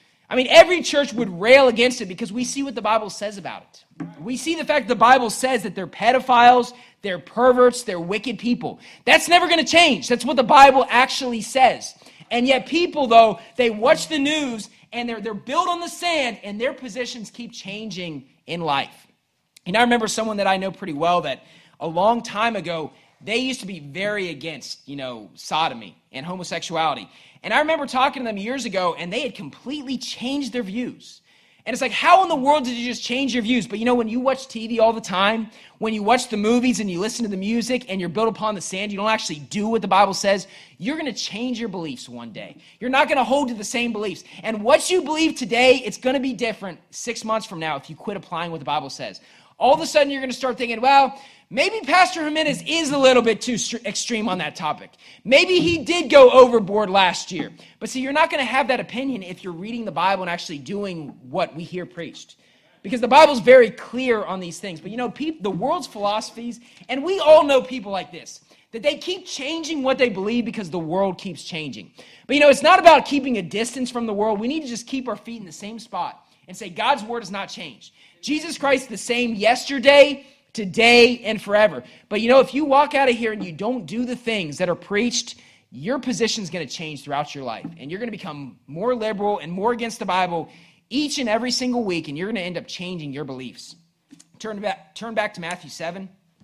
Every church would rail against it because we see what the Bible says about it. We see the fact the Bible says that they're pedophiles, they're perverts, they're wicked people. That's never going to change. That's what the Bible actually says. And yet people, though, they watch the news and they're built on the sand and their positions keep changing in life. I remember someone that I know pretty well that a long time ago, they used to be very against, sodomy and homosexuality. And I remember talking to them years ago and they had completely changed their views. And it's like, how in the world did you just change your views? But when you watch TV all the time, when you watch the movies and you listen to the music and you're built upon the sand, you don't actually do what the Bible says, you're going to change your beliefs one day. You're not going to hold to the same beliefs. And what you believe today, it's going to be different 6 months from now if you quit applying what the Bible says. All of a sudden, you're going to start thinking, well, maybe Pastor Jimenez is a little bit too extreme on that topic. Maybe he did go overboard last year. But see, you're not going to have that opinion if you're reading the Bible and actually doing what we hear preached. Because the Bible's very clear on these things. But the world's philosophies, and we all know people like this, that they keep changing what they believe because the world keeps changing. But it's not about keeping a distance from the world. We need to just keep our feet in the same spot and say God's word has not changed. Jesus Christ the same yesterday, today, and forever. But if you walk out of here and you don't do the things that are preached, your position's going to change throughout your life. And you're going to become more liberal and more against the Bible each and every single week, and you're going to end up changing your beliefs. Turn back to Matthew 7.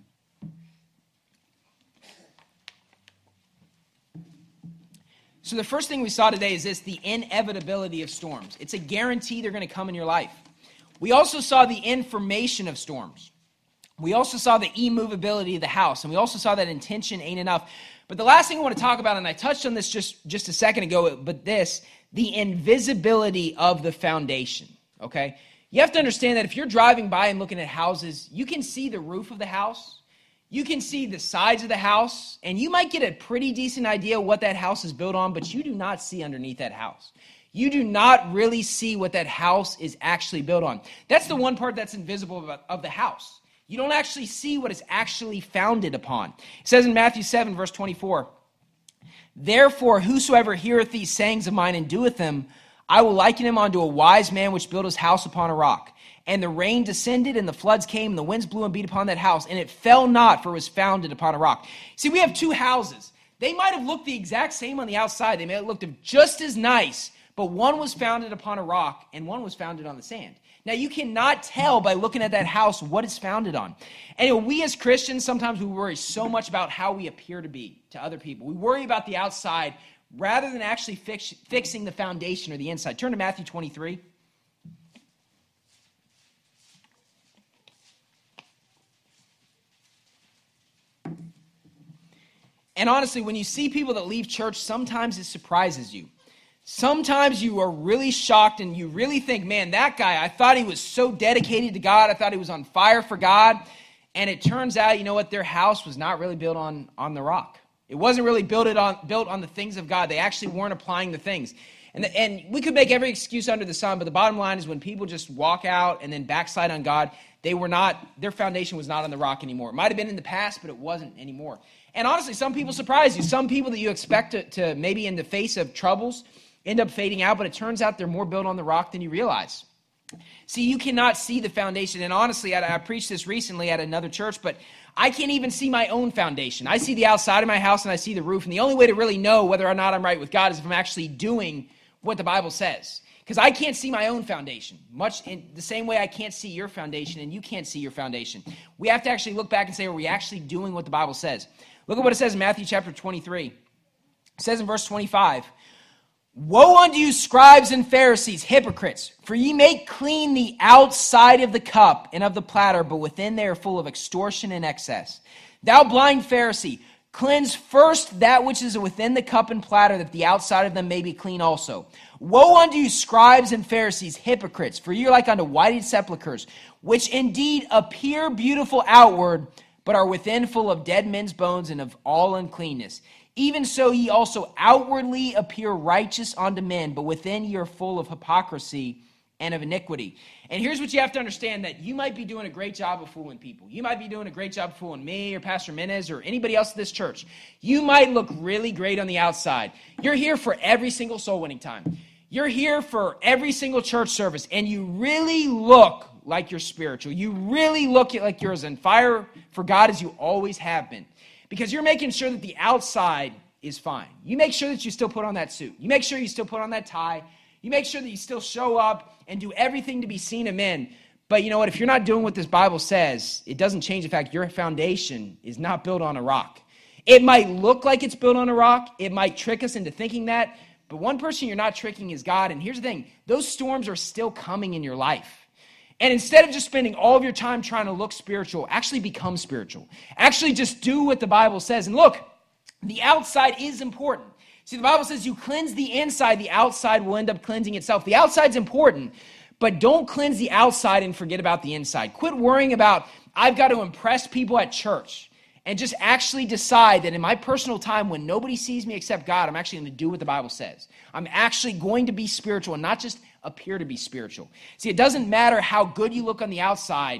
So the first thing we saw today is this, the inevitability of storms. It's a guarantee they're going to come in your life. We also saw the information of storms. We also saw the immovability of the house, and we also saw that intention ain't enough. But the last thing I want to talk about, and I touched on this just a second ago, but the invisibility of the foundation, okay? You have to understand that if you're driving by and looking at houses, you can see the roof of the house, you can see the sides of the house, and you might get a pretty decent idea what that house is built on, but you do not see underneath that house. You do not really see what that house is actually built on. That's the one part that's invisible of the house. You don't actually see what it's actually founded upon. It says in Matthew 7, verse 24, "Therefore, whosoever heareth these sayings of mine and doeth them, I will liken him unto a wise man which built his house upon a rock. And the rain descended, and the floods came, and the winds blew and beat upon that house, and it fell not, for it was founded upon a rock." See, we have two houses. They might have looked the exact same on the outside. They may have looked just as nice, but one was founded upon a rock, and one was founded on the sand. Now, you cannot tell by looking at that house what it's founded on. And we as Christians, sometimes we worry so much about how we appear to be to other people. We worry about the outside rather than actually fixing the foundation or the inside. Turn to Matthew 23. And honestly, when you see people that leave church, sometimes it surprises you. Sometimes you are really shocked and you really think, man, that guy, I thought he was so dedicated to God. I thought he was on fire for God. And it turns out, you know what, their house was not really built on the rock. It wasn't really built on the things of God. They actually weren't applying the things. And we could make every excuse under the sun, but the bottom line is when people just walk out and then backslide on God, their foundation was not on the rock anymore. It might have been in the past, but it wasn't anymore. And honestly, some people surprise you. Some people that you expect to maybe in the face of troubles end up fading out, but it turns out they're more built on the rock than you realize. See, you cannot see the foundation. And honestly, I preached this recently at another church, but I can't even see my own foundation. I see the outside of my house and I see the roof. And the only way to really know whether or not I'm right with God is if I'm actually doing what the Bible says. Because I can't see my own foundation, much in the same way I can't see your foundation and you can't see your foundation. We have to actually look back and say, are we actually doing what the Bible says? Look at what it says in Matthew chapter 23. It says in verse 25, "Woe unto you, scribes and Pharisees, hypocrites, for ye make clean the outside of the cup and of the platter, but within they are full of extortion and excess. Thou blind Pharisee, cleanse first that which is within the cup and platter, that the outside of them may be clean also. Woe unto you, scribes and Pharisees, hypocrites, for ye are like unto whited sepulchres, which indeed appear beautiful outward, but are within full of dead men's bones and of all uncleanness. Even so ye also outwardly appear righteous unto men, but within ye are full of hypocrisy and of iniquity." And here's what you have to understand, that you might be doing a great job of fooling people. You might be doing a great job of fooling me or Pastor Menez or anybody else at this church. You might look really great on the outside. You're here for every single soul winning time. You're here for every single church service, and you really look like you're spiritual. You really look like you're as on fire for God as you always have been. Because you're making sure that the outside is fine. You make sure that you still put on that suit. You make sure you still put on that tie. You make sure that you still show up and do everything to be seen of men. But you know what? If you're not doing what this Bible says, it doesn't change the fact your foundation is not built on a rock. It might look like it's built on a rock. It might trick us into thinking that. But one person you're not tricking is God. And here's the thing. Those storms are still coming in your life. And instead of just spending all of your time trying to look spiritual, actually become spiritual. Actually just do what the Bible says. And look, the outside is important. See, the Bible says you cleanse the inside, the outside will end up cleansing itself. The outside's important, but don't cleanse the outside and forget about the inside. Quit worrying about, I've got to impress people at church, and just actually decide that in my personal time when nobody sees me except God, I'm actually going to do what the Bible says. I'm actually going to be spiritual and not just appear to be spiritual. See, it doesn't matter how good you look on the outside.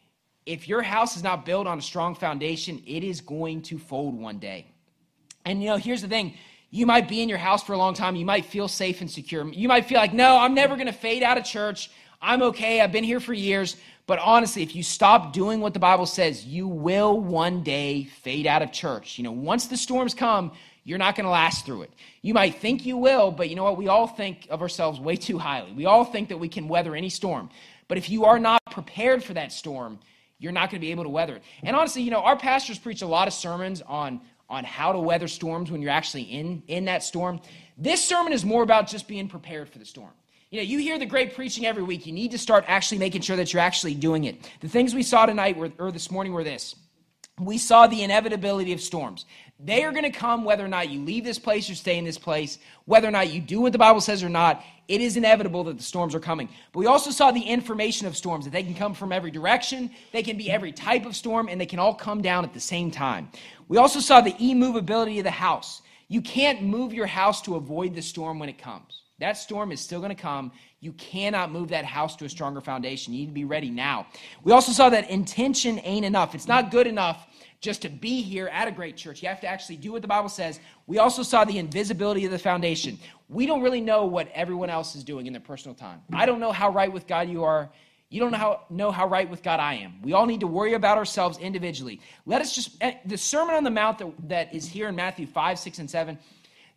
If your house is not built on a strong foundation, it is going to fold one day. And you know, here's the thing. You might be in your house for a long time. You might feel safe and secure. You might feel like, no, I'm never going to fade out of church. I'm okay. I've been here for years. But honestly, if you stop doing what the Bible says, you will one day fade out of church. You know, once the storms come, you're not going to last through it. You might think you will, but you know what? We all think of ourselves way too highly. We all think that we can weather any storm. But if you are not prepared for that storm, you're not going to be able to weather it. And honestly, you know, our pastors preach a lot of sermons on how to weather storms when you're actually in that storm. This sermon is more about just being prepared for the storm. You know, you hear the great preaching every week. You need to start actually making sure that you're actually doing it. The things we saw tonight or this morning were this. We saw the inevitability of storms. They are going to come whether or not you leave this place or stay in this place, whether or not you do what the Bible says or not. It is inevitable that the storms are coming. But we also saw the information of storms, that they can come from every direction, they can be every type of storm, and they can all come down at the same time. We also saw the immovability of the house. You can't move your house to avoid the storm when it comes. That storm is still going to come. You cannot move that house to a stronger foundation. You need to be ready now. We also saw that intention ain't enough. It's not good enough just to be here at a great church. You have to actually do what the Bible says. We also saw the invisibility of the foundation. We don't really know what everyone else is doing in their personal time. I don't know how right with God you are. You don't know how right with God I am. We all need to worry about ourselves individually. Let us just, the Sermon on the Mount that is here in Matthew 5, 6, and 7,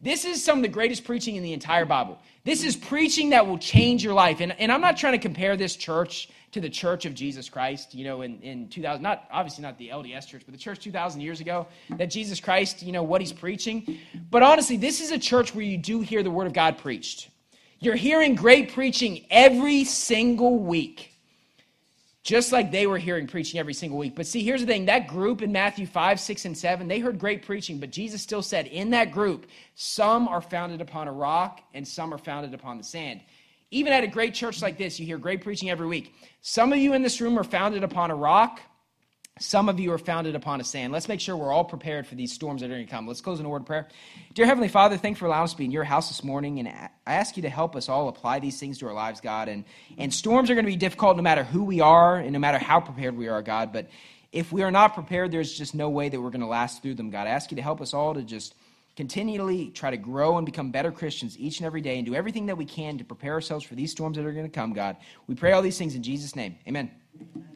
This is some of the greatest preaching in the entire Bible. This is preaching that will change your life. And I'm not trying to compare this church to the Church of Jesus Christ, in 2000, obviously not the LDS church, but the church 2,000 years ago, that Jesus Christ, what he's preaching. But honestly, this is a church where you do hear the word of God preached. You're hearing great preaching every single week. Just like they were hearing preaching every single week. But see, here's the thing. That group in Matthew 5, 6, and 7, they heard great preaching, but Jesus still said in that group, some are founded upon a rock and some are founded upon the sand. Even at a great church like this, you hear great preaching every week. Some of you in this room are founded upon a rock. Some of you are founded upon a sand. Let's make sure we're all prepared for these storms that are going to come. Let's close in a word of prayer. Dear Heavenly Father, thanks for allowing us to be in your house this morning. And I ask you to help us all apply these things to our lives, God. And storms are going to be difficult no matter who we are and no matter how prepared we are, God. But if we are not prepared, there's just no way that we're going to last through them, God. I ask you to help us all to just continually try to grow and become better Christians each and every day and do everything that we can to prepare ourselves for these storms that are going to come, God. We pray all these things in Jesus' name. Amen.